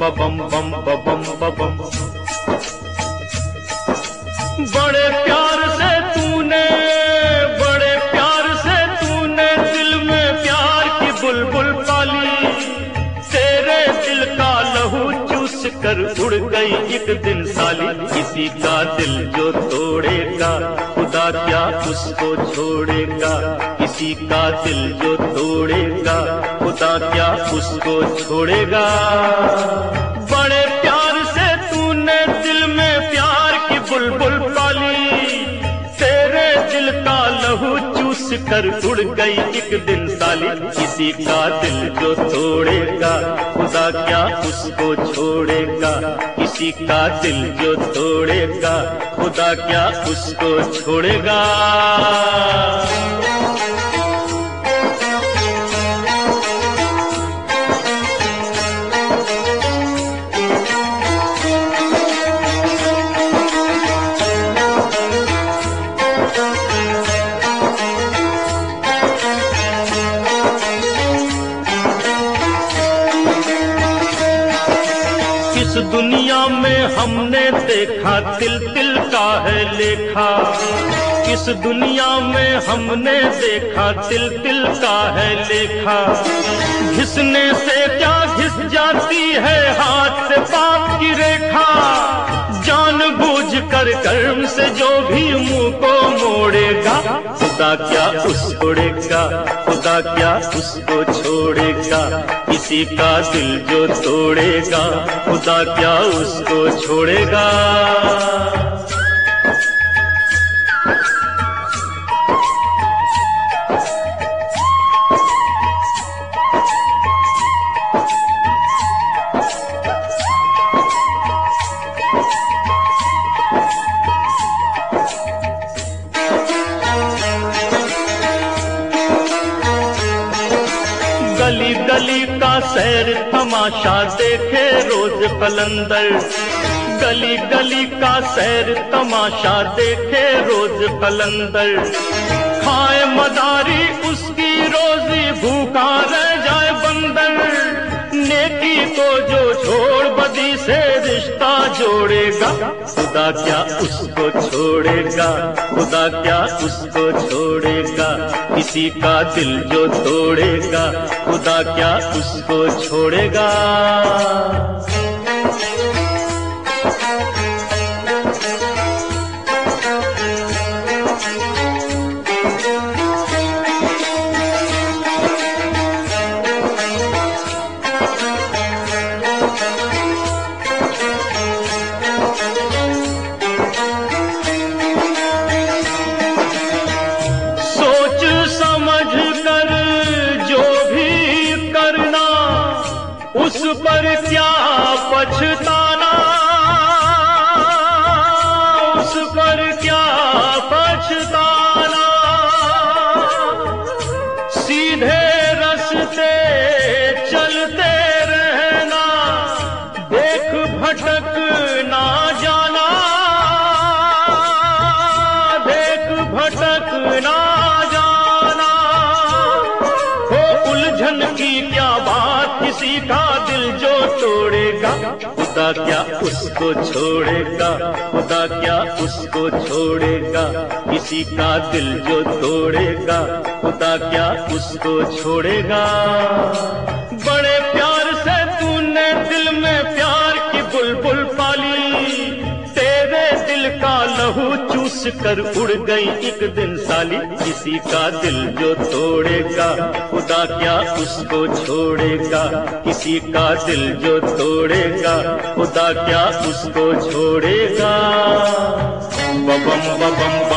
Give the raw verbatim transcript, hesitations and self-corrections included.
बबम बम बबम बबम। बड़े प्यार से तूने बड़े प्यार से तूने दिल में प्यार की बुलबुल पाली। तेरे दिल का लहू चूस कर उड़ गई एक दिन साली। किसी का दिल जो तोड़ेगा खुदा क्या उसको छोड़ेगा। किसी का दिल जो तोड़ेगा खुदा क्या उसको छोड़ेगा। बड़े प्यार से तूने दिल में प्यार की बुलबुल पाली। तेरे दिल का लहू चूस कर उड़ गई एक दिन साली। किसी का दिल जो तोड़ेगा खुदा क्या उसको छोड़ेगा। किसी का दिल जो तोड़ेगा खुदा क्या उसको छोड़ेगा। इस दुनिया में हमने देखा तिल तिल का है लेखा। इस दुनिया में हमने देखा तिल तिल का है लेखा। घिसने से क्या घिस जाती है हाथ से पाप की रेखा। जानबूझ कर कर्म से जो भी मुंह को मोड़ेगा खुदा क्या उसको छोड़ेगा। खुदा क्या उसको छोड़ेगा। किसी का दिल जो तोड़ेगा खुदा क्या उसको छोड़ेगा। गली गली का सैर तमाशा देखे रोज कलंदर। गली गली का सैर तमाशा देखे रोज कलंदर। खाए मदारी उसकी रोजी भूखा रह जाए बंदर। नेकी को जो छोड़ बदी से रिश्ता जोड़ेगा खुदा क्या उसको छोड़ेगा। खुदा क्या उसको छोड़ेगा। किसी का दिल जो तोड़ेगा खुदा क्या उसको छोड़ेगा। उस पर क्या पछताना उस पर क्या पछताना। सीधे रास्ते चलते रहना देख भटक ना जाना। देख भटक ना जाना। हो उलझन की क्या बात किसी का दिल जो तोड़ेगा खुदा क्या उसको छोड़ेगा। खुदा क्या उसको छोड़ेगा। किसी का दिल जो तोड़ेगा खुदा क्या उसको छोड़ेगा। बड़े प्यार से तूने दिल में प्यार की बुलबुल पाली। तेरे दिल का लहू चूस कर उड़ गई एक दिन साली। किसी का दिल जो तोड़ेगा खुदा क्या उसको छोड़ेगा। किसी का दिल जो तोड़ेगा खुदा क्या उसको छोड़ेगा। बबम बबम